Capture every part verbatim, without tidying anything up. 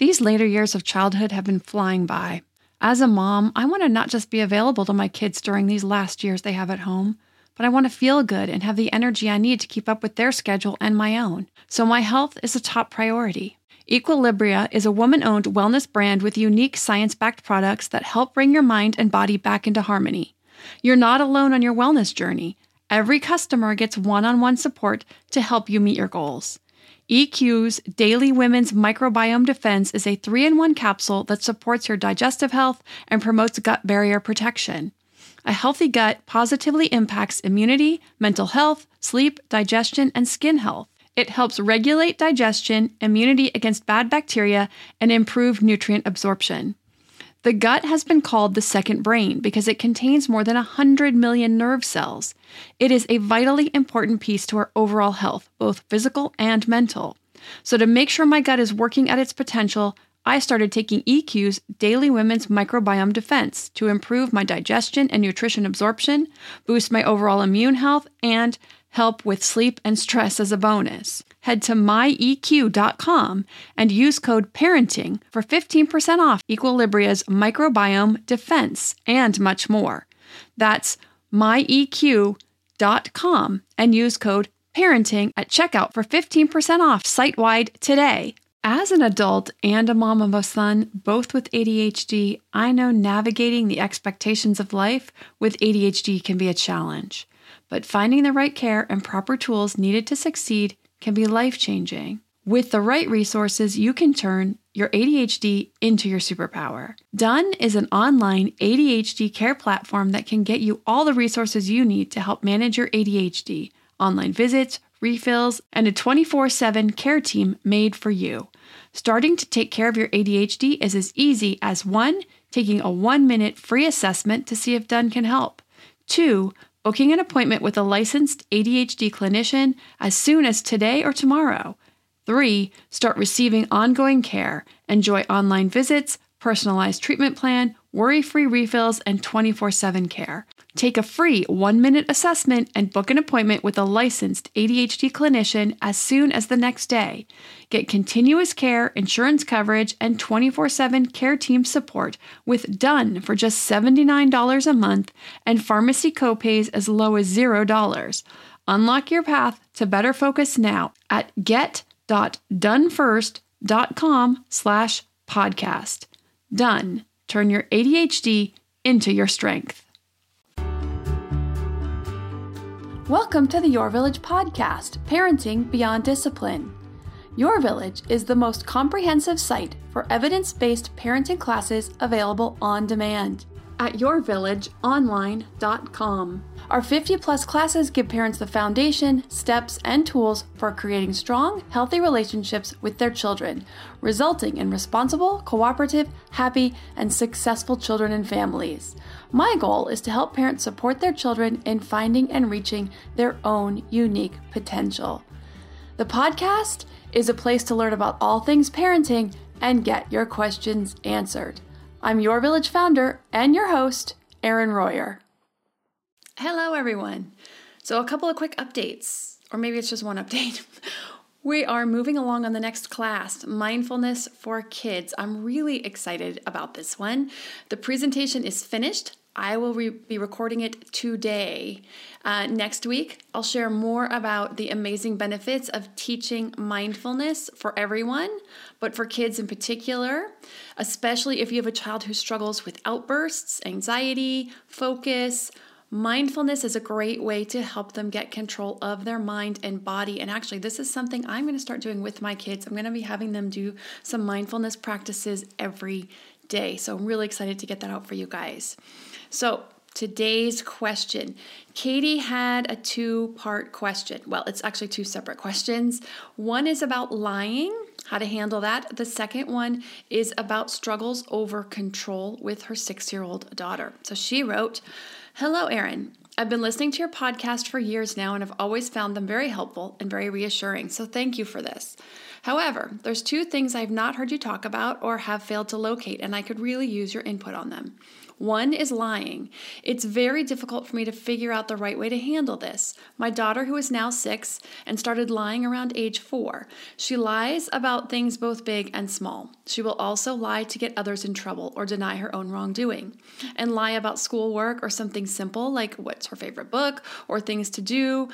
These later years of childhood have been flying by. As a mom, I want to not just be available to my kids during these last years they have at home, but I want to feel good and have the energy I need to keep up with their schedule and my own. So my health is a top priority. Equilibria is a woman-owned wellness brand with unique science-backed products that help bring your mind and body back into harmony. You're not alone on your wellness journey. Every customer gets one-on-one support to help you meet your goals. E Q's Daily Women's Microbiome Defense is a three in one capsule that supports your digestive health and promotes gut barrier protection. A healthy gut positively impacts immunity, mental health, sleep, digestion, and skin health. It helps regulate digestion, immunity against bad bacteria, and improve nutrient absorption. The gut has been called the second brain because it contains more than one hundred million nerve cells. It is a vitally important piece to our overall health, both physical and mental. So to make sure my gut is working at its potential, I started taking E Q's Daily Women's Microbiome Defense to improve my digestion and nutrition absorption, boost my overall immune health, and help with sleep and stress as a bonus. Head to my E Q dot com and use code PARENTING for fifteen percent off Equilibria's Microbiome Defense and much more. That's my E Q dot com and use code PARENTING at checkout for fifteen percent off site-wide today. As an adult and a mom of a son, both with A D H D, I know navigating the expectations of life with A D H D can be a challenge. But finding the right care and proper tools needed to succeed can be life-changing. With the right resources, you can turn your A D H D into your superpower. Done is an online A D H D care platform that can get you all the resources you need to help manage your A D H D, online visits, refills, and a twenty-four seven care team made for you. Starting to take care of your A D H D is as easy as one, taking a one-minute free assessment to see if Done can help. Two, booking an appointment with a licensed A D H D clinician as soon as today or tomorrow. Three, start receiving ongoing care. Enjoy online visits, personalized treatment plan, worry-free refills, and twenty-four seven care. Take a free one-minute assessment and book an appointment with a licensed A D H D clinician as soon as the next day. Get continuous care, insurance coverage, and twenty-four seven care team support with Done for just seventy-nine dollars a month and pharmacy copays as low as zero dollars. Unlock your path to better focus now at get.donefirst.com slash podcast. Done. Turn your A D H D into your strength. Welcome to the Your Village podcast, Parenting Beyond Discipline. Your Village is the most comprehensive site for evidence-based parenting classes available on demand at your village online dot com. Our fifty plus classes give parents the foundation, steps, and tools for creating strong, healthy relationships with their children, resulting in responsible, cooperative, happy, and successful children and families. My goal is to help parents support their children in finding and reaching their own unique potential. The podcast is a place to learn about all things parenting and get your questions answered. I'm Your Village founder and your host, Erin Royer. Hello, everyone. So a couple of quick updates, or maybe it's just one update. We are moving along on the next class, Mindfulness for Kids. I'm really excited about this one. The presentation is finished. I will re- be recording it today. Uh, next week, I'll share more about the amazing benefits of teaching mindfulness for everyone, but for kids in particular, especially if you have a child who struggles with outbursts, anxiety, focus. Mindfulness is a great way to help them get control of their mind and body. And actually, this is something I'm going to start doing with my kids. I'm going to be having them do some mindfulness practices every day. So I'm really excited to get that out for you guys. So today's question, Katie had a two-part question. Well, it's actually two separate questions. One is about lying, how to handle that. The second one is about struggles over control with her six-year-old daughter. So she wrote, "Hello, Erin. I've been listening to your podcast for years now and have always found them very helpful and very reassuring, so thank you for this. However, there's two things I've not heard you talk about or have failed to locate, and I could really use your input on them. One is lying. It's very difficult for me to figure out the right way to handle this. My daughter, who is now six and started lying around age four, she lies about things both big and small. She will also lie to get others in trouble or deny her own wrongdoing, and lie about schoolwork or something simple like what's her favorite book or things to do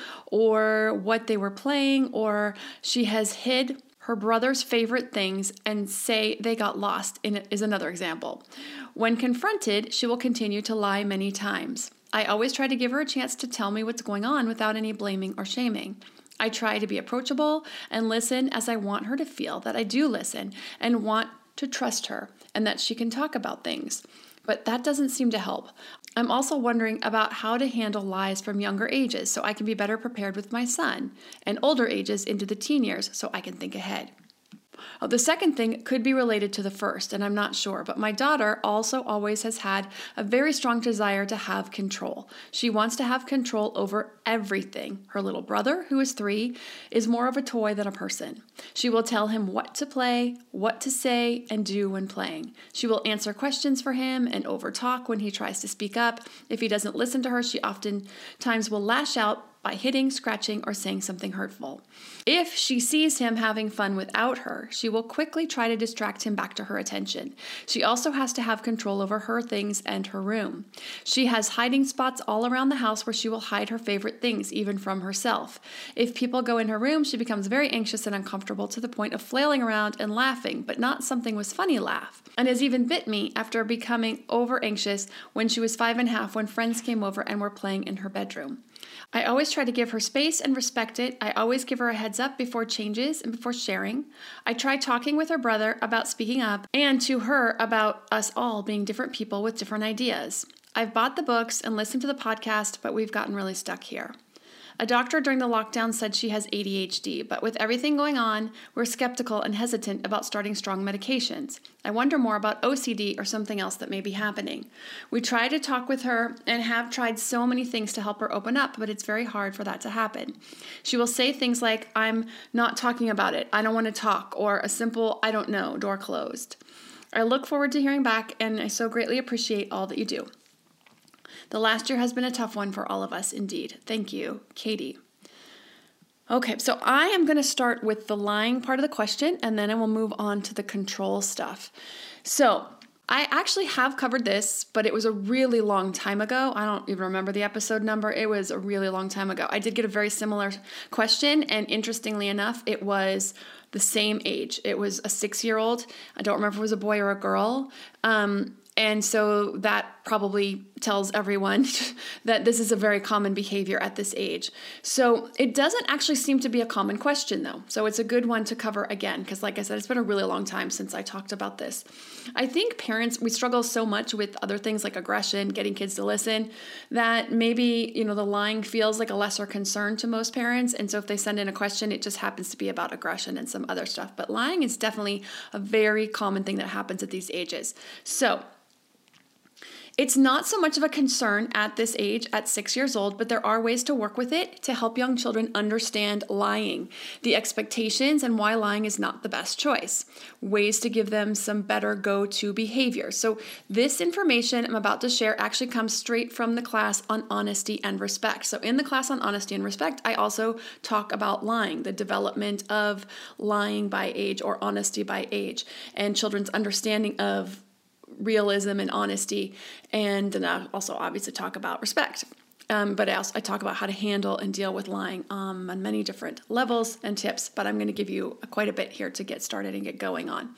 or what they were playing, or she has hid her brother's favorite things and say they got lost in it is another example. When confronted, she will continue to lie many times. I always try to give her a chance to tell me what's going on without any blaming or shaming. I try to be approachable and listen, as I want her to feel that I do listen and want to trust her and that she can talk about things. But that doesn't seem to help. I'm also wondering about how to handle lies from younger ages so I can be better prepared with my son, and older ages into the teen years so I can think ahead. Oh, the second thing could be related to the first, and I'm not sure, but my daughter also always has had a very strong desire to have control. She wants to have control over everything. Her little brother, who is three, is more of a toy than a person. She will tell him what to play, what to say, and do when playing. She will answer questions for him and overtalk when he tries to speak up. If he doesn't listen to her, she oftentimes will lash out by hitting, scratching, or saying something hurtful. If she sees him having fun without her, she will quickly try to distract him back to her attention. She also has to have control over her things and her room. She has hiding spots all around the house where she will hide her favorite things, even from herself. If people go in her room, she becomes very anxious and uncomfortable to the point of flailing around and laughing, but not something was funny laugh, and has even bit me after becoming over anxious when she was five and a half when friends came over and were playing in her bedroom. I always try to give her space and respect it. I always give her a heads up before changes and before sharing. I try talking with her brother about speaking up and to her about us all being different people with different ideas. I've bought the books and listened to the podcast, but we've gotten really stuck here. A doctor during the lockdown said she has A D H D, but with everything going on, we're skeptical and hesitant about starting strong medications. I wonder more about O C D or something else that may be happening. We try to talk with her and have tried so many things to help her open up, but it's very hard for that to happen. She will say things like, "I'm not talking about it, I don't want to talk," or a simple, "I don't know," door closed. I look forward to hearing back, and I so greatly appreciate all that you do. The last year has been a tough one for all of us, indeed. Thank you, Katie. Okay, so I am going to start with the lying part of the question, and then I will move on to the control stuff. So I actually have covered this, but it was a really long time ago. I don't even remember the episode number. It was a really long time ago. I did get a very similar question, and interestingly enough, it was the same age. It was a six-year-old. I don't remember if it was a boy or a girl. Um, And so that probably tells everyone that this is a very common behavior at this age. So it doesn't actually seem to be a common question, though. So it's a good one to cover again, because like I said, it's been a really long time since I talked about this. I think parents, we struggle so much with other things like aggression, getting kids to listen, that maybe, you know, the lying feels like a lesser concern to most parents. And so if they send in a question, it just happens to be about aggression and some other stuff. But lying is definitely a very common thing that happens at these ages. So it's not so much of a concern at this age, at six years old, but there are ways to work with it to help young children understand lying, the expectations, and why lying is not the best choice. Ways to give them some better go-to behavior. So this information I'm about to share actually comes straight from the class on honesty and respect. So in the class on honesty and respect, I also talk about lying, the development of lying by age or honesty by age, and children's understanding of realism and honesty, and then I also obviously talk about respect. Um, but I also I talk about how to handle and deal with lying um, on many different levels and tips, but I'm going to give you quite a bit here to get started and get going on.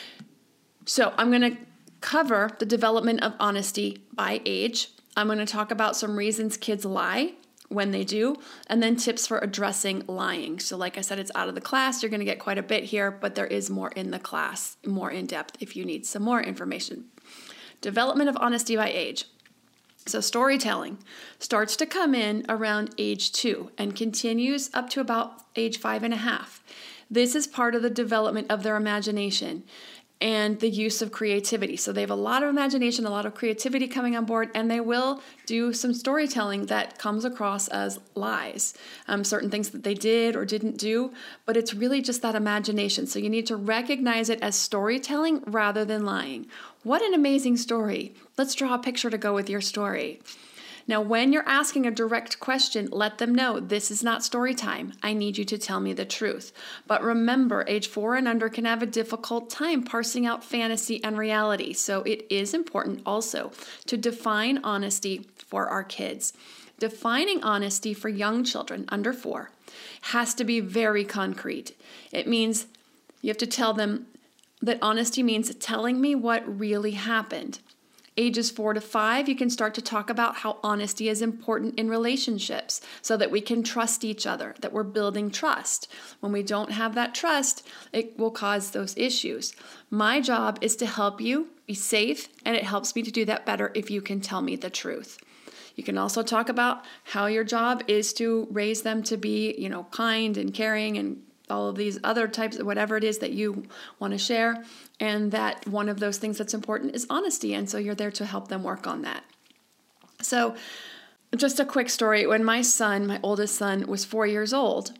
So I'm going to cover the development of honesty by age. I'm going to talk about some reasons kids lie when they do, and then tips for addressing lying. So like I said, it's out of the class. You're going to get quite a bit here, but there is more in the class, more in depth if you need some more information. Development of honesty by age. So storytelling starts to come in around age two and continues up to about age five and a half. This is part of the development of their imagination. and the use of creativity. So they have a lot of imagination, a lot of creativity coming on board, and they will do some storytelling that comes across as lies, um, certain things that they did or didn't do, but it's really just that imagination. So you need to recognize it as storytelling rather than lying. What an amazing story. Let's draw a picture to go with your story. Now, when you're asking a direct question, let them know this is not story time. I need you to tell me the truth. But remember, age four and under can have a difficult time parsing out fantasy and reality. So it is important also to define honesty for our kids. Defining honesty for young children under four has to be very concrete. It means you have to tell them that honesty means telling me what really happened. Ages four to five, you can start to talk about how honesty is important in relationships so that we can trust each other, that we're building trust. When we don't have that trust, it will cause those issues. My job is to help you be safe, and it helps me to do that better if you can tell me the truth. You can also talk about how your job is to raise them to be, you know, kind and caring and all of these other types of whatever it is that you want to share. And that one of those things that's important is honesty. And so you're there to help them work on that. So just a quick story. When my son, my oldest son, was four years old,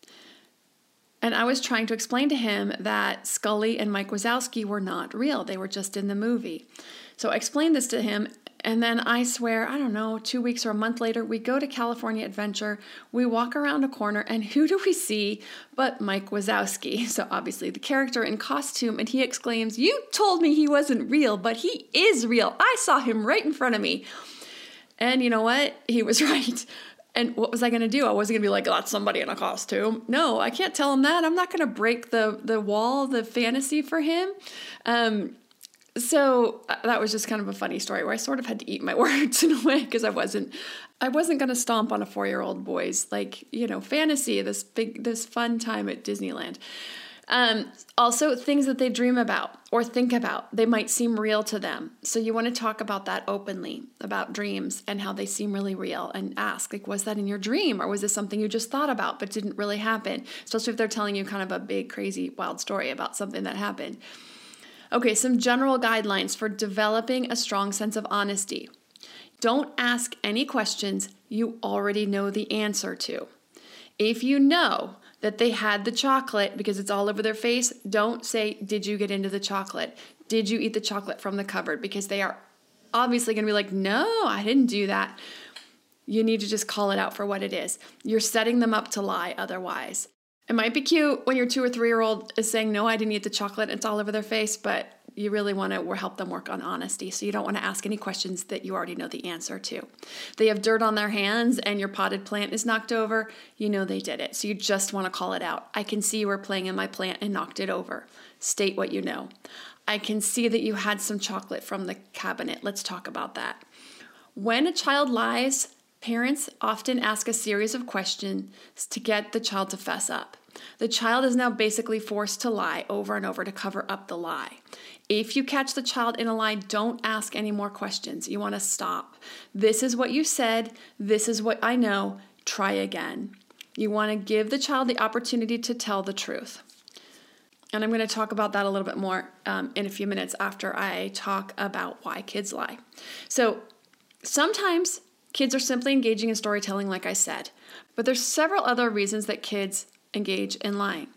and I was trying to explain to him that Scully and Mike Wazowski were not real. They were just in the movie. So I explained this to him. And then I swear, I don't know, two weeks or a month later, we go to California Adventure. We walk around a corner, and who do we see but Mike Wazowski? So obviously the character in costume, and he exclaims, "You told me he wasn't real, but he is real. I saw him right in front of me." And you know what? He was right. And what was I going to do? I wasn't going to be like, oh, that's somebody in a costume. No, I can't tell him that. I'm not going to break the, the wall, the fantasy for him. Um, So that was just kind of a funny story where I sort of had to eat my words in a way because I wasn't, I wasn't going to stomp on a four-year-old boy's like, you know, fantasy, this big, this fun time at Disneyland. Um, also, things that they dream about or think about, they might seem real to them. So you want to talk about that openly, about dreams and how they seem really real, and ask, like, was that in your dream, or was this something you just thought about but didn't really happen? Especially if they're telling you kind of a big, crazy, wild story about something that happened. Okay, some general guidelines for developing a strong sense of honesty. Don't ask any questions you already know the answer to. If you know that they had the chocolate because it's all over their face, don't say, "Did you get into the chocolate? Did you eat the chocolate from the cupboard?" Because they are obviously going to be like, "No, I didn't do that." You need to just call it out for what it is. You're setting them up to lie otherwise. It might be cute when your two or three-year-old is saying, "No, I didn't eat the chocolate," it's all over their face, but you really want to help them work on honesty. So you don't want to ask any questions that you already know the answer to. They have dirt on their hands and your potted plant is knocked over. You know they did it. So you just want to call it out. "I can see you were playing in my plant and knocked it over." State what you know. "I can see that you had some chocolate from the cabinet. Let's talk about that." When a child lies, parents often ask a series of questions to get the child to fess up. The child is now basically forced to lie over and over to cover up the lie. If you catch the child in a lie, don't ask any more questions. You want to stop. "This is what you said. This is what I know. Try again." You want to give the child the opportunity to tell the truth. And I'm going to talk about that a little bit more um, in a few minutes after I talk about why kids lie. So sometimes kids are simply engaging in storytelling, like I said, but there's several other reasons that kids engage in lying.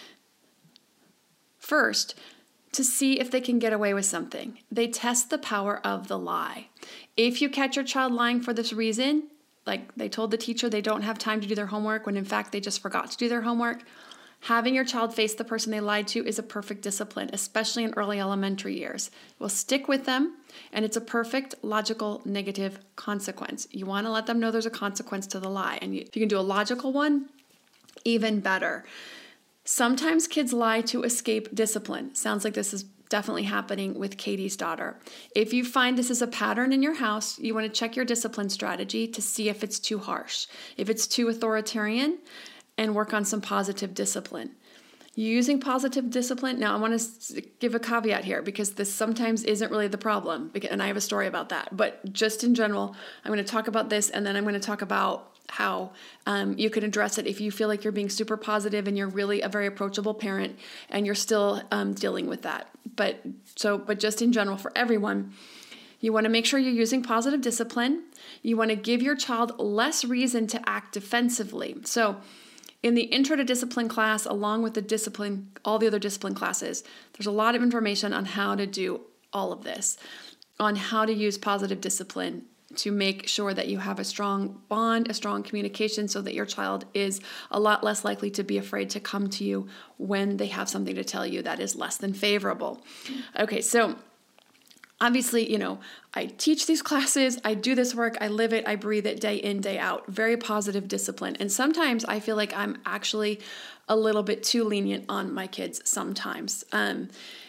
First, to see if they can get away with something. They test the power of the lie. If you catch your child lying for this reason, like they told the teacher they don't have time to do their homework when in fact they just forgot to do their homework, having your child face the person they lied to is a perfect discipline, especially in early elementary years. It will stick with them, and it's a perfect, logical, negative consequence. You want to let them know there's a consequence to the lie. And if you can do a logical one, even better. Sometimes kids lie to escape discipline. Sounds like this is definitely happening with Katie's daughter. If you find this is a pattern in your house, you want to check your discipline strategy to see if it's too harsh, if it's too authoritarian, and work on some positive discipline. Using positive discipline, now I want to give a caveat here because this sometimes isn't really the problem, and I have a story about that. But just in general, I'm going to talk about this, and then I'm going to talk about how um, you can address it if you feel like you're being super positive and you're really a very approachable parent and you're still um, dealing with that. but so, but just in general for everyone, you want to make sure you're using positive discipline. You want to give your child less reason to act defensively. So in the Intro to Discipline class, along with the discipline, all the other discipline classes, there's a lot of information on how to do all of this, on how to use positive discipline to make sure that you have a strong bond, a strong communication, so that your child is a lot less likely to be afraid to come to you when they have something to tell you that is less than favorable. Okay, so obviously, you know, I teach these classes, I do this work, I live it, I breathe it day in, day out. Very positive discipline. And sometimes I feel like I'm actually a little bit too lenient on my kids sometimes. Um,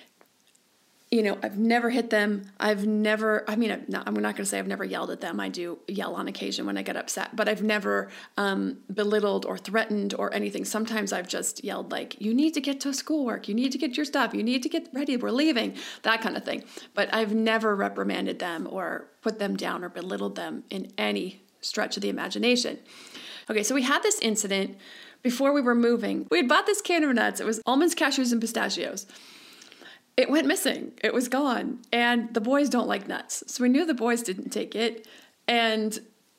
You know, I've never hit them. I've never, I mean, I'm not, I'm not going to say I've never yelled at them. I do yell on occasion when I get upset, but I've never um, belittled or threatened or anything. Sometimes I've just yelled like, you need to get to schoolwork. You need to get your stuff. You need to get ready. We're leaving, that kind of thing. But I've never reprimanded them or put them down or belittled them in any stretch of the imagination. Okay, so we had this incident before we were moving. We had bought this can of nuts. It was almonds, cashews, and pistachios. It went missing. It was gone. And the boys don't like nuts. So we knew the boys didn't take it. And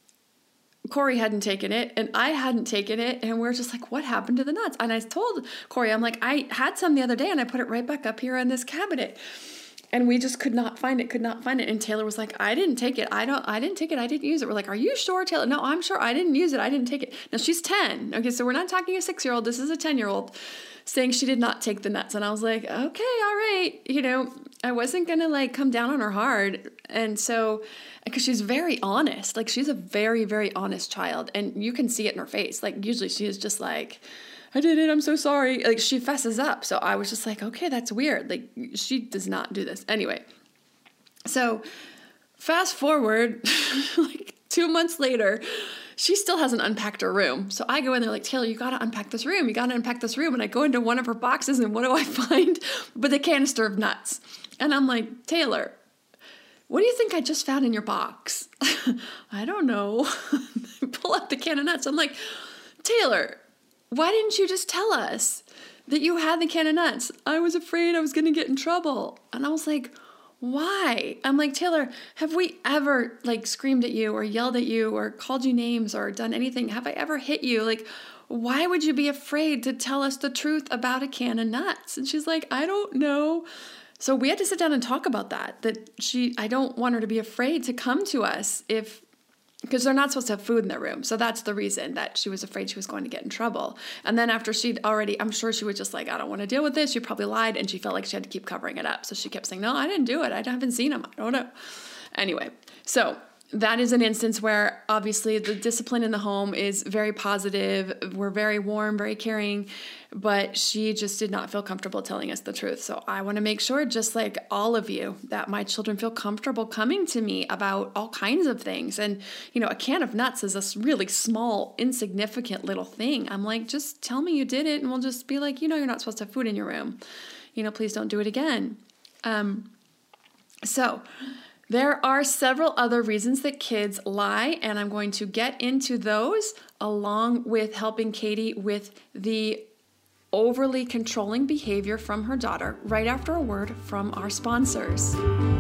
Corey hadn't taken it. And I hadn't taken it. And we're just like, what happened to the nuts? And I told Corey, I'm like, I had some the other day and I put it right back up here in this cabinet. And we just could not find it, could not find it. And Taylor was like, I didn't take it. I don't, I didn't take it. I didn't use it. We're like, are you sure, Taylor? No, I'm sure. I didn't use it. I didn't take it. Now she's ten. Okay. So we're not talking a six-year-old. This is a ten-year-old saying she did not take the nuts. And I was like, okay, all right. You know, I wasn't going to like come down on her hard. And so, because she's very honest, like she's a very, very honest child. And you can see it in her face. Like usually she is just like, I did it. I'm so sorry. Like she fesses up. So I was just like, okay, that's weird. Like she does not do this. Anyway, so fast forward like two months later, she still hasn't unpacked her room. So I go in there like, Taylor, you got to unpack this room. You got to unpack this room. And I go into one of her boxes and what do I find? But the canister of nuts. And I'm like, Taylor, what do you think I just found in your box? I don't know. Pull out the can of nuts. I'm like, Taylor, why didn't you just tell us that you had the can of nuts? I was afraid I was going to get in trouble. And I was like, why? I'm like, Taylor, have we ever like screamed at you or yelled at you or called you names or done anything? Have I ever hit you? Like, why would you be afraid to tell us the truth about a can of nuts? And she's like, I don't know. So we had to sit down and talk about that, that she, I don't want her to be afraid to come to us if, because they're not supposed to have food in their room. So that's the reason that she was afraid she was going to get in trouble. And then after she'd already, I'm sure she was just like, I don't want to deal with this. She probably lied and she felt like she had to keep covering it up. So she kept saying, no, I didn't do it. I haven't seen him. I don't know. Anyway, so that is an instance where obviously the discipline in the home is very positive. We're very warm, very caring, but she just did not feel comfortable telling us the truth. So I want to make sure, just like all of you, that my children feel comfortable coming to me about all kinds of things. And, you know, a can of nuts is a really small, insignificant little thing. I'm like, just tell me you did it and we'll just be like, you know, you're not supposed to have food in your room. You know, please don't do it again. Um, so there are several other reasons that kids lie, and I'm going to get into those along with helping Katie with the overly controlling behavior from her daughter right after a word from our sponsors.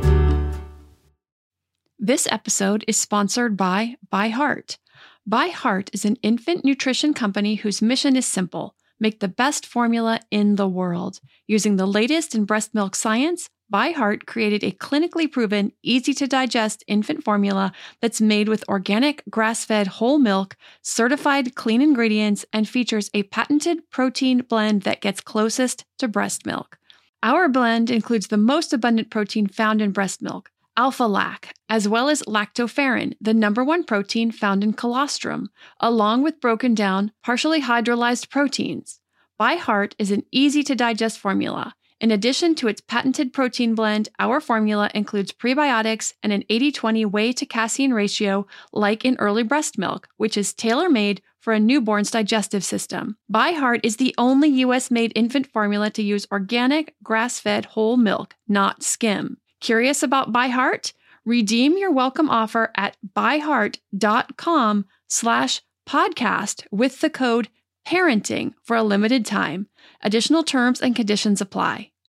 This episode is sponsored by ByHeart. ByHeart is an infant nutrition company whose mission is simple: make the best formula in the world. Using the latest in breast milk science, ByHeart created a clinically proven, easy-to-digest infant formula that's made with organic, grass-fed whole milk, certified clean ingredients, and features a patented protein blend that gets closest to breast milk. Our blend includes the most abundant protein found in breast milk, alpha-lac, as well as lactoferrin, the number one protein found in colostrum, along with broken down, partially hydrolyzed proteins. ByHeart is an easy-to-digest formula. In addition to its patented protein blend, our formula includes prebiotics and an eighty twenty whey to casein ratio like in early breast milk, which is tailor-made for a newborn's digestive system. ByHeart is the only U S-made infant formula to use organic, grass-fed whole milk, not skim. Curious about ByHeart? Redeem your welcome offer at byheart.com slash podcast with the code parenting for a limited time. Additional terms and conditions apply.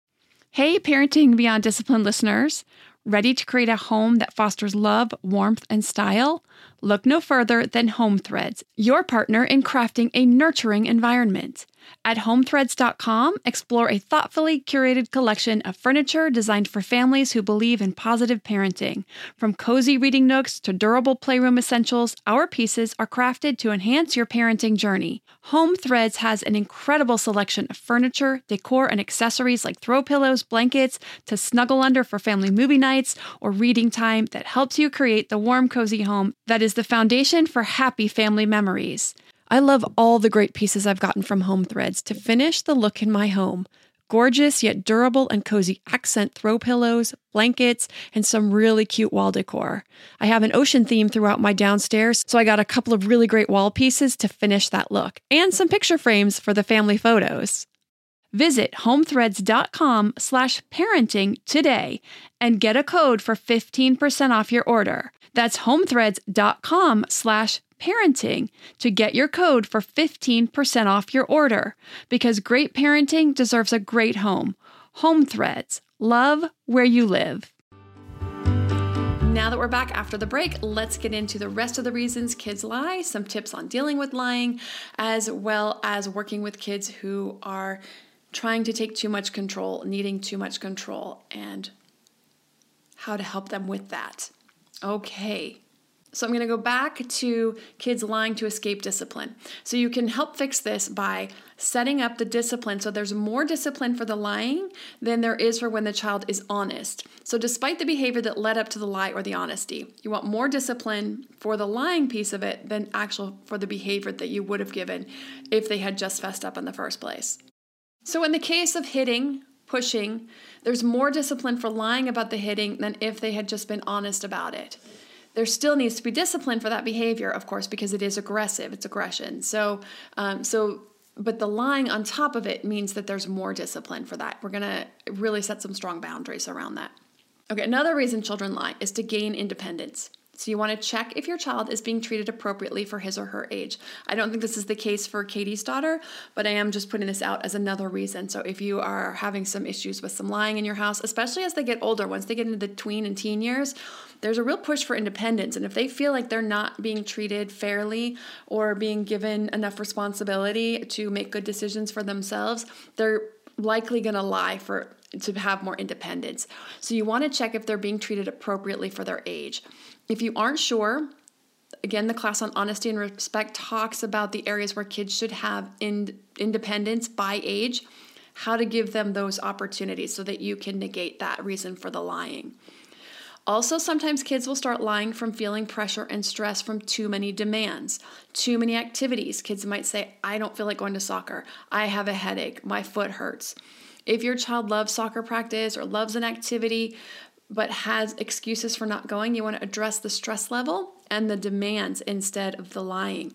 Hey, Parenting Beyond Discipline listeners. Ready to create a home that fosters love, warmth, and style? Look no further than Home Threads, your partner in crafting a nurturing environment. At home threads dot com, explore a thoughtfully curated collection of furniture designed for families who believe in positive parenting. From cozy reading nooks to durable playroom essentials, our pieces are crafted to enhance your parenting journey. Home Threads has an incredible selection of furniture, decor, and accessories like throw pillows, blankets, to snuggle under for family movie nights or reading time that helps you create the warm, cozy home that is the foundation for happy family memories. I love all the great pieces I've gotten from Home Threads to finish the look in my home. Gorgeous yet durable and cozy accent throw pillows, blankets, and some really cute wall decor. I have an ocean theme throughout my downstairs, so I got a couple of really great wall pieces to finish that look, and some picture frames for the family photos. Visit homethreads.com slash parenting today and get a code for fifteen percent off your order. That's homethreads.com slash parenting to get your code for fifteen percent off your order, because great parenting deserves a great home. Home Threads. Love where you live. Now that we're back after the break, let's get into the rest of the reasons kids lie, some tips on dealing with lying, as well as working with kids who are trying to take too much control, needing too much control, and how to help them with that. Okay. So I'm going to go back to kids lying to escape discipline. So you can help fix this by setting up the discipline so there's more discipline for the lying than there is for when the child is honest. So despite the behavior that led up to the lie or the honesty, you want more discipline for the lying piece of it than actual for the behavior that you would have given if they had just fessed up in the first place. So in the case of hitting, pushing, there's more discipline for lying about the hitting than if they had just been honest about it. There still needs to be discipline for that behavior, of course, because it is aggressive. It's aggression. So, um, so, but the lying on top of it means that there's more discipline for that. We're going to really set some strong boundaries around that. Okay, another reason children lie is to gain independence. So you want to check if your child is being treated appropriately for his or her age. I don't think this is the case for Katie's daughter, but I am just putting this out as another reason. So if you are having some issues with some lying in your house, especially as they get older, once they get into the tween and teen years, there's a real push for independence. And if they feel like they're not being treated fairly or being given enough responsibility to make good decisions for themselves, they're likely going to lie for to have more independence. So you want to check if they're being treated appropriately for their age. If you aren't sure, again, the class on honesty and respect talks about the areas where kids should have in, independence by age, how to give them those opportunities so that you can negate that reason for the lying. Also, sometimes kids will start lying from feeling pressure and stress from too many demands, too many activities. Kids might say, I don't feel like going to soccer. I have a headache. My foot hurts. If your child loves soccer practice or loves an activity but has excuses for not going, you want to address the stress level and the demands instead of the lying.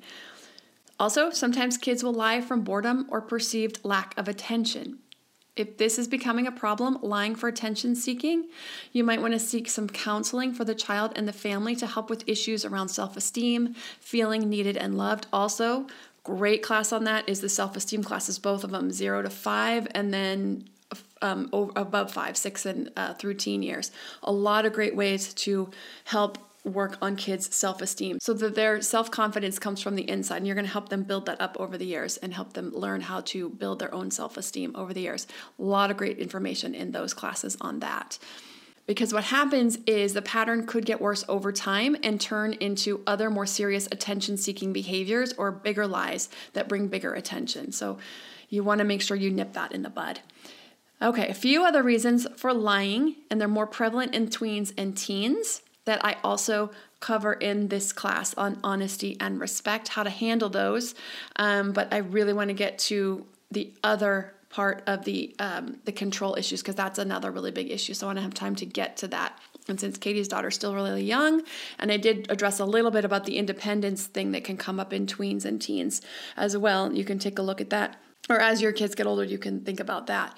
Also, sometimes kids will lie from boredom or perceived lack of attention. If this is becoming a problem, lying for attention seeking, you might want to seek some counseling for the child and the family to help with issues around self-esteem, feeling needed and loved. Also, great class on that is the self-esteem classes, both of them, zero to five, and then um, over, above five, six, and uh, through teen years. A lot of great ways to help work on kids' self-esteem so that their self-confidence comes from the inside, and you're going to help them build that up over the years and help them learn how to build their own self-esteem over the years. A lot of great information in those classes on that. Because what happens is the pattern could get worse over time and turn into other more serious attention-seeking behaviors or bigger lies that bring bigger attention. So you want to make sure you nip that in the bud. Okay, a few other reasons for lying, and they're more prevalent in tweens and teens, that I also cover in this class on honesty and respect, how to handle those. Um, but I really want to get to the other part of the um, the control issues, because that's another really big issue. So I want to have time to get to that. And since Katie's daughter is still really young, and I did address a little bit about the independence thing that can come up in tweens and teens as well, you can take a look at that. Or as your kids get older, you can think about that.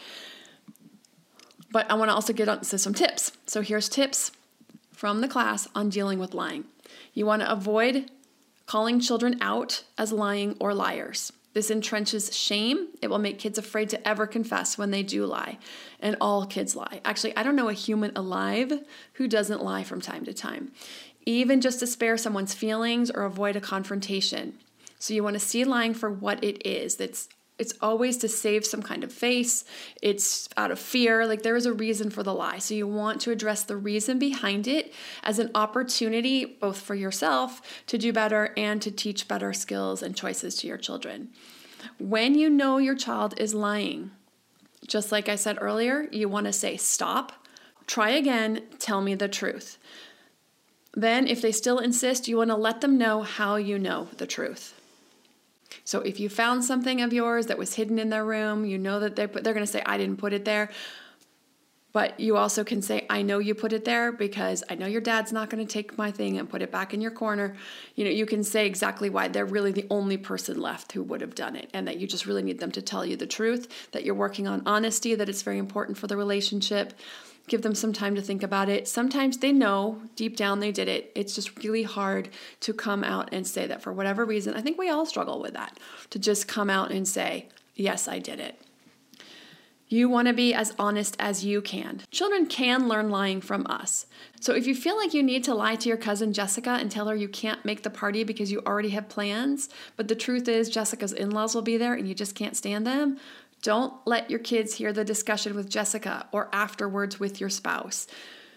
But I want to also get on to some tips. So here's tips from the class on dealing with lying. You want to avoid calling children out as lying or liars. This entrenches shame. It will make kids afraid to ever confess when they do lie. And all kids lie. Actually, I don't know a human alive who doesn't lie from time to time, even just to spare someone's feelings or avoid a confrontation. So you want to see lying for what it is. That's It's always to save some kind of face. It's out of fear. Like there is a reason for the lie. So you want to address the reason behind it as an opportunity, both for yourself to do better and to teach better skills and choices to your children. When you know your child is lying, just like I said earlier, you want to say, stop, try again, tell me the truth. Then if they still insist, you want to let them know how you know the truth. So if you found something of yours that was hidden in their room, you know that they put, they're going to say, I didn't put it there. But you also can say, I know you put it there because I know your dad's not going to take my thing and put it back in your corner. You know, you can say exactly why they're really the only person left who would have done it, and that you just really need them to tell you the truth, that you're working on honesty, that it's very important for the relationship. Give them some time to think about it. Sometimes they know deep down they did it. It's just really hard to come out and say that for whatever reason. I think we all struggle with that, to just come out and say, yes, I did it. You want to be as honest as you can. Children can learn lying from us. So if you feel like you need to lie to your cousin Jessica and tell her you can't make the party because you already have plans, but the truth is Jessica's in-laws will be there and you just can't stand them, don't let your kids hear the discussion with Jessica or afterwards with your spouse.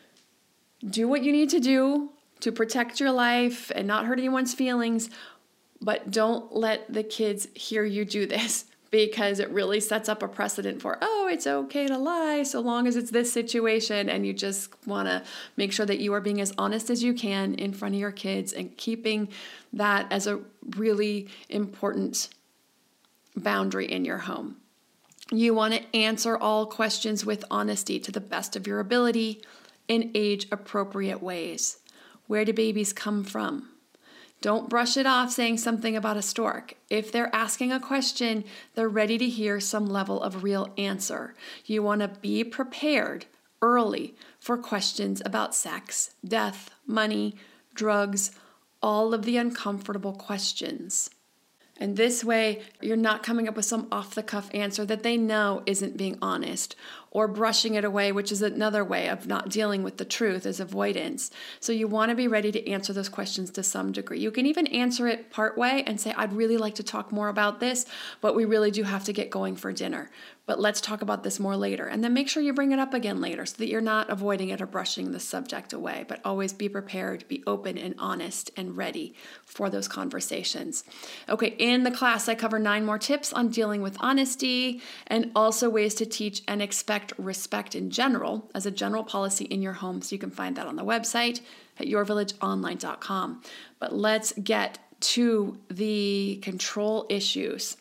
Do what you need to do to protect your life and not hurt anyone's feelings, but don't let the kids hear you do this, because it really sets up a precedent for, oh, it's okay to lie so long as it's this situation, and you just want to make sure that you are being as honest as you can in front of your kids and keeping that as a really important boundary in your home. You want to answer all questions with honesty to the best of your ability in age-appropriate ways. Where do babies come from? Don't brush it off saying something about a stork. If they're asking a question, they're ready to hear some level of real answer. You want to be prepared early for questions about sex, death, money, drugs, all of the uncomfortable questions. And this way, you're not coming up with some off-the-cuff answer that they know isn't being honest, or brushing it away, which is another way of not dealing with the truth, is avoidance. So you want to be ready to answer those questions to some degree. You can even answer it part way and say, I'd really like to talk more about this, but we really do have to get going for dinner. But let's talk about this more later. And then make sure you bring it up again later so that you're not avoiding it or brushing the subject away, but always be prepared, be open and honest and ready for those conversations. Okay, in the class, I cover nine more tips on dealing with honesty and also ways to teach and expect respect in general as a general policy in your home. So you can find that on the website at your village online dot com. But let's get to the control issues,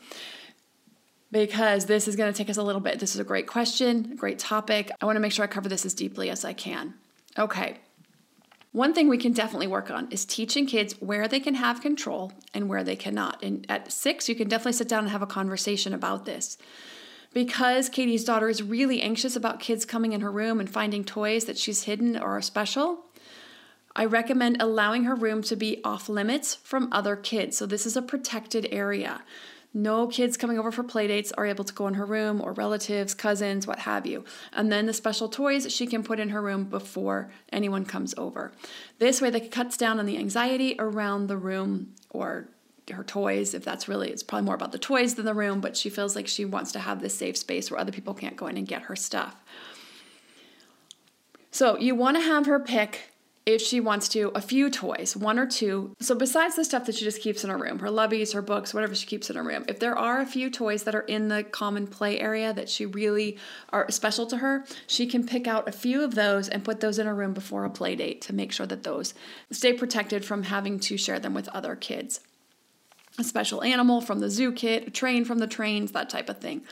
because this is going to take us a little bit. This is a great question, a great topic. I want to make sure I cover this as deeply as I can. Okay. One thing we can definitely work on is teaching kids where they can have control and where they cannot. And at six, you can definitely sit down and have a conversation about this. Because Katie's daughter is really anxious about kids coming in her room and finding toys that she's hidden or are special, I recommend allowing her room to be off limits from other kids. So this is a protected area. No kids coming over for play dates are able to go in her room, or relatives, cousins, what have you. And then the special toys she can put in her room before anyone comes over. This way, that cuts down on the anxiety around the room or her toys. If that's really, it's probably more about the toys than the room, but she feels like she wants to have this safe space where other people can't go in and get her stuff. So you want to have her pick, if she wants to, a few toys, one or two. So besides the stuff that she just keeps in her room, her lubbies, her books, whatever she keeps in her room, if there are a few toys that are in the common play area that she really are special to her, she can pick out a few of those and put those in her room before a play date to make sure that those stay protected from having to share them with other kids. A special animal from the zoo kit, a train from the trains, that type of thing.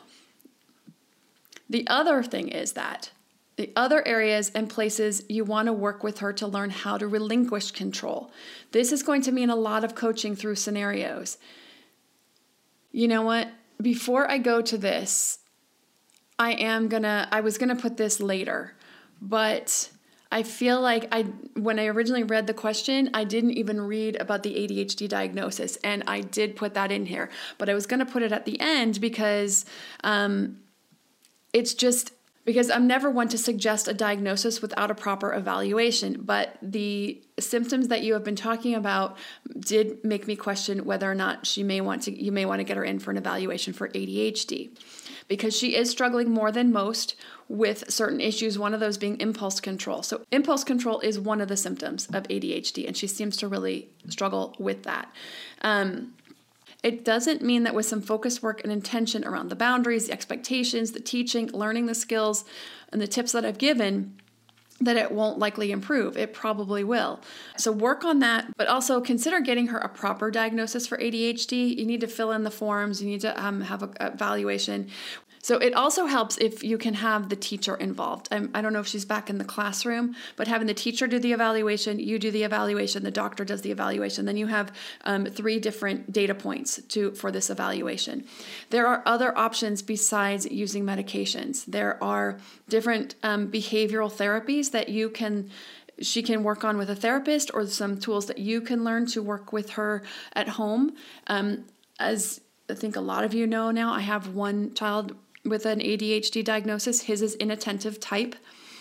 The other thing is that the other areas and places you want to work with her to learn how to relinquish control. This is going to mean a lot of coaching through scenarios. You know what? Before I go to this, I am gonna, I was gonna put this later, but I feel like I, when I originally read the question, I didn't even read about the A D H D diagnosis, and I did put that in here, but I was going to put it at the end because um, it's just, because I'm never one to suggest a diagnosis without a proper evaluation, but the symptoms that you have been talking about did make me question whether or not she may want to, you may want to get her in for an evaluation for A D H D, because she is struggling more than most with certain issues, one of those being impulse control. So impulse control is one of the symptoms of A D H D, and she seems to really struggle with that. Um, It doesn't mean that with some focused work and intention around the boundaries, the expectations, the teaching, learning the skills, and the tips that I've given, that it won't likely improve. It probably will. So work on that, but also consider getting her a proper diagnosis for A D H D. You need to fill in the forms. You need to um, have a, a evaluation. So it also helps if you can have the teacher involved. I'm, I don't know if she's back in the classroom, but having the teacher do the evaluation, you do the evaluation, the doctor does the evaluation, then you have um, three different data points to for this evaluation. There are other options besides using medications. There are different um, behavioral therapies that you can she can work on with a therapist, or some tools that you can learn to work with her at home. Um, as I think a lot of you know now, I have one child with an A D H D diagnosis. His is inattentive type.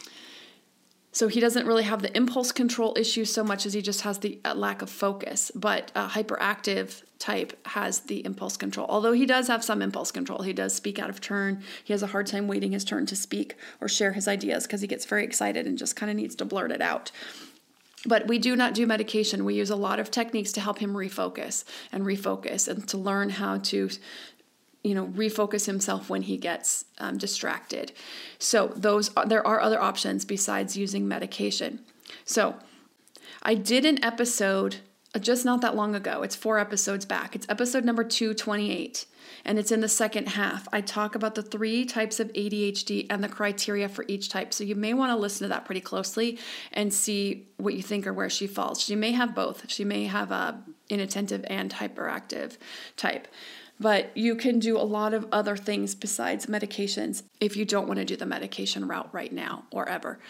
So he doesn't really have the impulse control issue so much as he just has the uh, lack of focus. But a hyperactive type has the impulse control. Although he does have some impulse control. He does speak out of turn. He has a hard time waiting his turn to speak or share his ideas because he gets very excited and just kind of needs to blurt it out. But we do not do medication. We use a lot of techniques to help him refocus and refocus and to learn how to, you know, refocus himself when he gets um, distracted. So those are, there are other options besides using medication. So I did an episode just not that long ago. It's four episodes back. It's episode number two twenty-eight. And it's in the second half. I talk about the three types of A D H D and the criteria for each type. So you may want to listen to that pretty closely and see what you think or where she falls. She may have both. She may have a inattentive and hyperactive type. But you can do a lot of other things besides medications if you don't want to do the medication route right now or ever.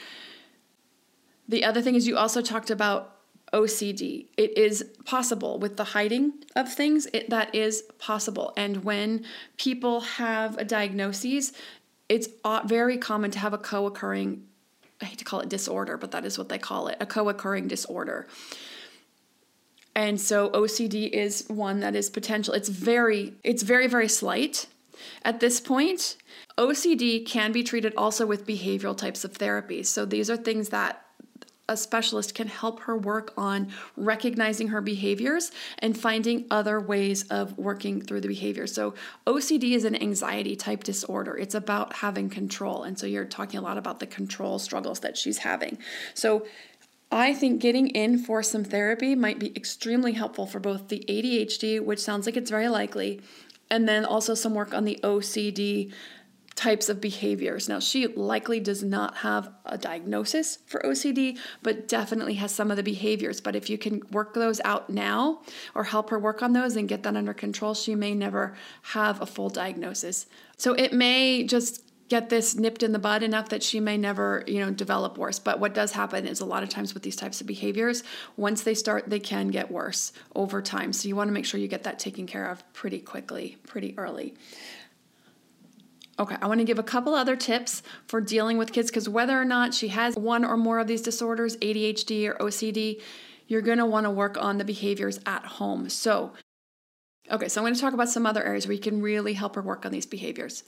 The other thing is you also talked about O C D. It is possible with the hiding of things. It, that is possible. And when people have a diagnosis, it's very common to have a co-occurring, I hate to call it disorder, but that is what they call it, a co-occurring disorder. And so O C D is one that is potential. It's very, it's very, very slight at this point. O C D can be treated also with behavioral types of therapies. So these are things that a specialist can help her work on recognizing her behaviors and finding other ways of working through the behavior. So O C D is an anxiety type disorder. It's about having control. And so you're talking a lot about the control struggles that she's having. So I think getting in for some therapy might be extremely helpful for both the A D H D, which sounds like it's very likely, and then also some work on the O C D types of behaviors. Now, she likely does not have a diagnosis for O C D, but definitely has some of the behaviors. But if you can work those out now or help her work on those and get that under control, she may never have a full diagnosis. So it may just get this nipped in the bud enough that she may never, you know, develop worse. But what does happen is a lot of times with these types of behaviors, once they start, they can get worse over time. So you want to make sure you get that taken care of pretty quickly, pretty early. Okay, I want to give a couple other tips for dealing with kids, because whether or not she has one or more of these disorders, A D H D or O C D, you're going to want to work on the behaviors at home. So, okay, so I'm going to talk about some other areas where you can really help her work on these behaviors.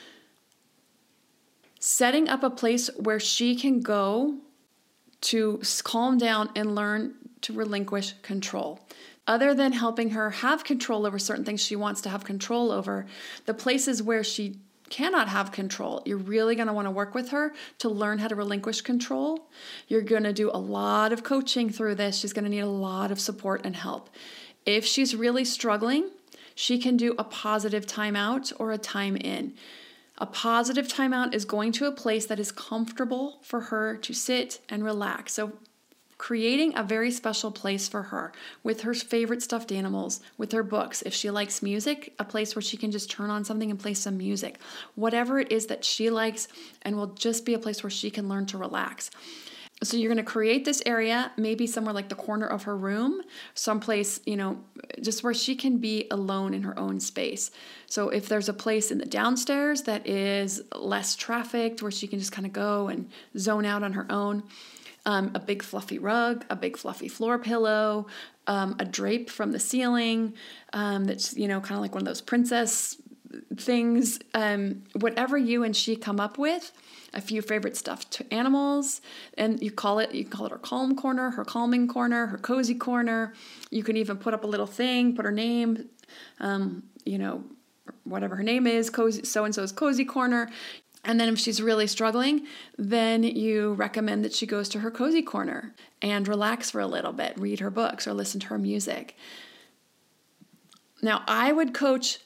Setting up a place where she can go to calm down and learn to relinquish control. Other than helping her have control over certain things she wants to have control over, the places where she cannot have control, you're really going to want to work with her to learn how to relinquish control. You're going to do a lot of coaching through this. She's going to need a lot of support and help. If she's really struggling, she can do a positive timeout or a time in. A positive timeout is going to a place that is comfortable for her to sit and relax. So creating a very special place for her with her favorite stuffed animals, with her books. If she likes music, a place where she can just turn on something and play some music. Whatever it is that she likes, and will just be a place where she can learn to relax. So you're going to create this area, maybe somewhere like the corner of her room, someplace, you know, just where she can be alone in her own space. So if there's a place in the downstairs that is less trafficked, where she can just kind of go and zone out on her own, um, a big fluffy rug, a big fluffy floor pillow, um, a drape from the ceiling, um, that's, you know, kind of like one of those princess things, um, whatever you and she come up with. A few favorite stuffed animals, and you call it, you can call it her calm corner, her calming corner, her cozy corner. You can even put up a little thing, put her name, um, you know, whatever her name is, cozy, so-and-so's cozy corner. And then if she's really struggling, then you recommend that she goes to her cozy corner and relax for a little bit, read her books or listen to her music. Now, I would coach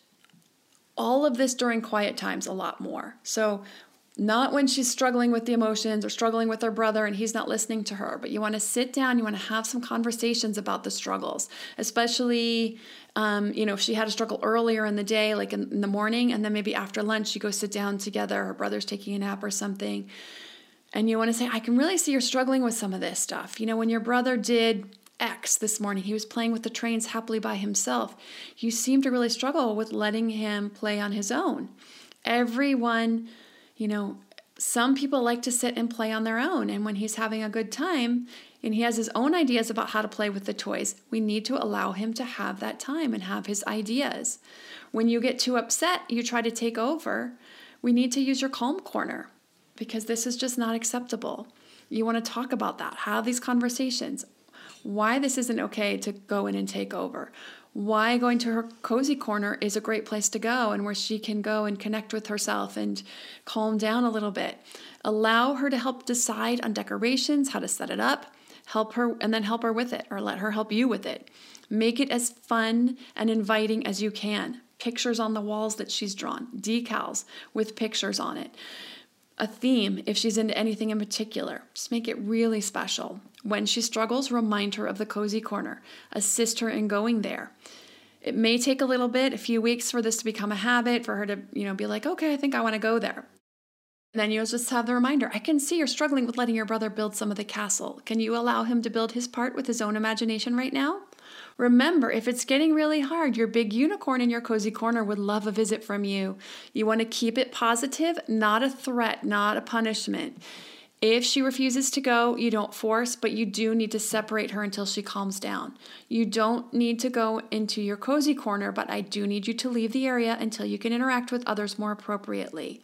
all of this during quiet times a lot more. So not when she's struggling with the emotions or struggling with her brother and he's not listening to her, but you want to sit down, you want to have some conversations about the struggles, especially, um, you know, if she had a struggle earlier in the day, like in, in the morning, and then maybe after lunch, you go sit down together, her brother's taking a nap or something. And you want to say, I can really see you're struggling with some of this stuff. You know, when your brother did X this morning, he was playing with the trains happily by himself. You seem to really struggle with letting him play on his own. Everyone, you know, some people like to sit and play on their own. And when he's having a good time and he has his own ideas about how to play with the toys, we need to allow him to have that time and have his ideas. When you get too upset, you try to take over. We need to use your calm corner because this is just not acceptable. You want to talk about that, have these conversations. Why this isn't okay to go in and take over. Why going to her cozy corner is a great place to go and where she can go and connect with herself and calm down a little bit. Allow her to help decide on decorations, how to set it up, help her, and then help her with it or let her help you with it. Make it as fun and inviting as you can. Pictures on the walls that she's drawn, decals with pictures on it. A theme, if she's into anything in particular. Just make it really special. When she struggles, remind her of the cozy corner. Assist her in going there. It may take a little bit, a few weeks for this to become a habit, for her to, you know, be like, okay, I think I want to go there. And then you'll just have the reminder, I can see you're struggling with letting your brother build some of the castle. Can you allow him to build his part with his own imagination right now? Remember, if it's getting really hard, your big unicorn in your cozy corner would love a visit from you. You want to keep it positive, not a threat, not a punishment. If she refuses to go, you don't force, but you do need to separate her until she calms down. You don't need to go into your cozy corner, but I do need you to leave the area until you can interact with others more appropriately.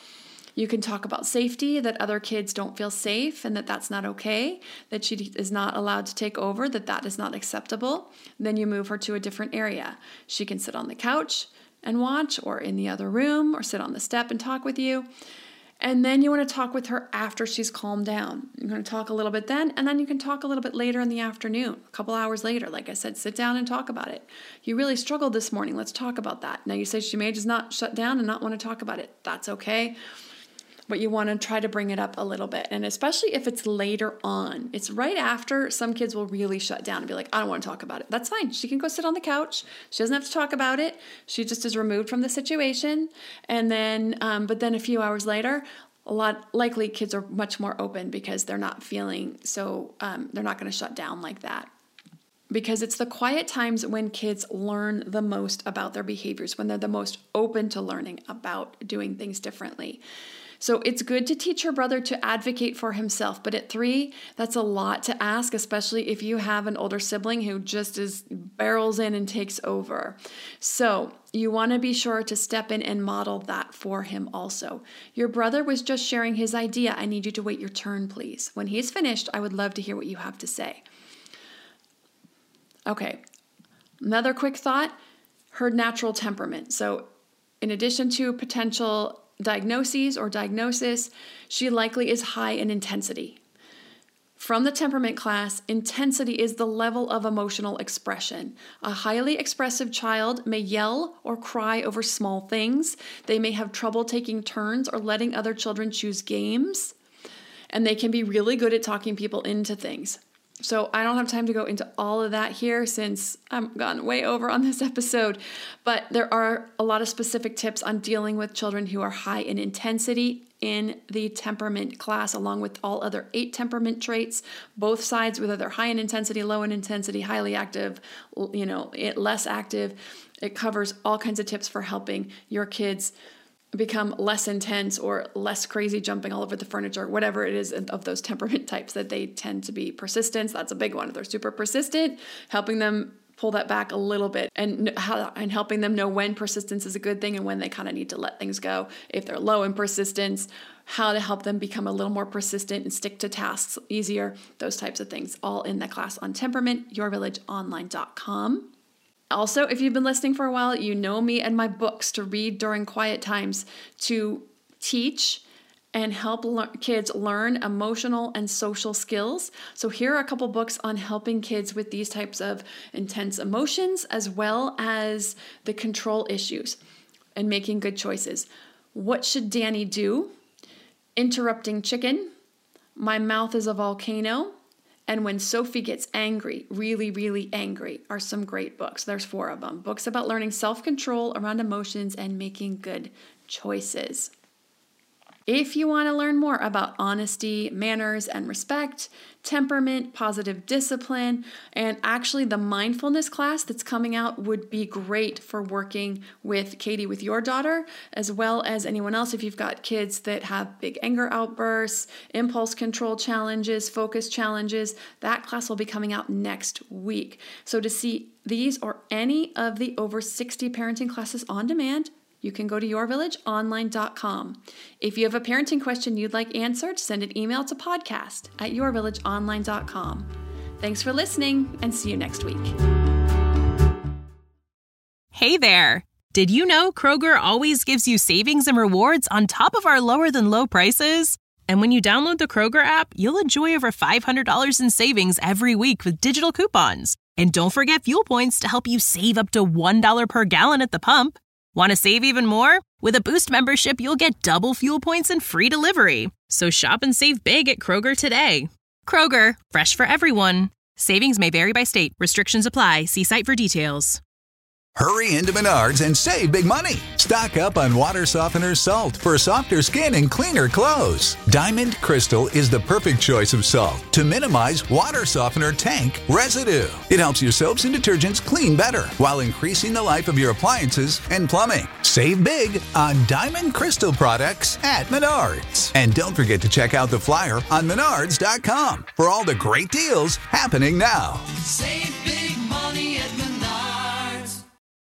You can talk about safety, that other kids don't feel safe and that that's not okay, that she is not allowed to take over, that that is not acceptable. Then you move her to a different area. She can sit on the couch and watch or in the other room or sit on the step and talk with you. And then you want to talk with her after she's calmed down. You're going to talk a little bit then, and then you can talk a little bit later in the afternoon, a couple hours later. Like I said, sit down and talk about it. You really struggled this morning. Let's talk about that. Now you say she may just not shut down and not want to talk about it. That's okay. But you want to try to bring it up a little bit. And especially if it's later on, it's right after, some kids will really shut down and be like, I don't want to talk about it. That's fine. She can go sit on the couch. She doesn't have to talk about it. She just is removed from the situation. And then, um, but then a few hours later, a lot likely kids are much more open because they're not feeling so, um, they're not going to shut down like that. Because it's the quiet times when kids learn the most about their behaviors, when they're the most open to learning about doing things differently. So it's good to teach your brother to advocate for himself. But at three, that's a lot to ask, especially if you have an older sibling who just is barrels in and takes over. So you want to be sure to step in and model that for him also. Your brother was just sharing his idea. I need you to wait your turn, please. When he's finished, I would love to hear what you have to say. Okay, another quick thought, her natural temperament. So in addition to potential diagnoses or diagnosis, she likely is high in intensity. From the temperament class, intensity is the level of emotional expression. A highly expressive child may yell or cry over small things. They may have trouble taking turns or letting other children choose games. And they can be really good at talking people into things. So I don't have time to go into all of that here since I've gone way over on this episode, but there are a lot of specific tips on dealing with children who are high in intensity. in the temperament class, along with all other eight temperament traits, both sides, whether they're high in intensity, low in intensity, highly active, you know, less active. It covers all kinds of tips for helping your kids become less intense or less crazy, jumping all over the furniture, whatever it is of those temperament types that they tend to be. Persistence, that's a big one. If they're super persistent, helping them pull that back a little bit and how, and helping them know when persistence is a good thing and when they kind of need to let things go. If they're low in persistence, how to help them become a little more persistent and stick to tasks easier, those types of things, all in the class on temperament, your village online dot com. Also, if you've been listening for a while, you know me and my books to read during quiet times to teach and help le- kids learn emotional and social skills. So here are a couple books on helping kids with these types of intense emotions, as well as the control issues and making good choices. What Should Danny Do? Interrupting Chicken, My Mouth is a Volcano, and When Sophie Gets Angry, Really, Really Angry are some great books. There's four of them. Books about learning self-control around emotions and making good choices. If you want to learn more about honesty, manners, and respect, temperament, positive discipline, and actually the mindfulness class that's coming out would be great for working with Katie with your daughter, as well as anyone else if you've got kids that have big anger outbursts, impulse control challenges, focus challenges. That class will be coming out next week. So to see these or any of the over sixty parenting classes on demand, you can go to your village online dot com. If you have a parenting question you'd like answered, send an email to podcast at your village online dot com. Thanks for listening, and see you next week. Hey there! Did you know Kroger always gives you savings and rewards on top of our lower-than-low prices? And when you download the Kroger app, you'll enjoy over five hundred dollars in savings every week with digital coupons. And don't forget fuel points to help you save up to one dollar per gallon at the pump. Want to save even more? With a Boost membership, you'll get double fuel points and free delivery. So shop and save big at Kroger today. Kroger, fresh for everyone. Savings may vary by state. Restrictions apply. See site for details. Hurry into Menards and save big money. Stock up on water softener salt for softer skin and cleaner clothes. Diamond Crystal is the perfect choice of salt to minimize water softener tank residue. It helps your soaps and detergents clean better while increasing the life of your appliances and plumbing. Save big on Diamond Crystal products at Menards. And don't forget to check out the flyer on menards dot com for all the great deals happening now. Save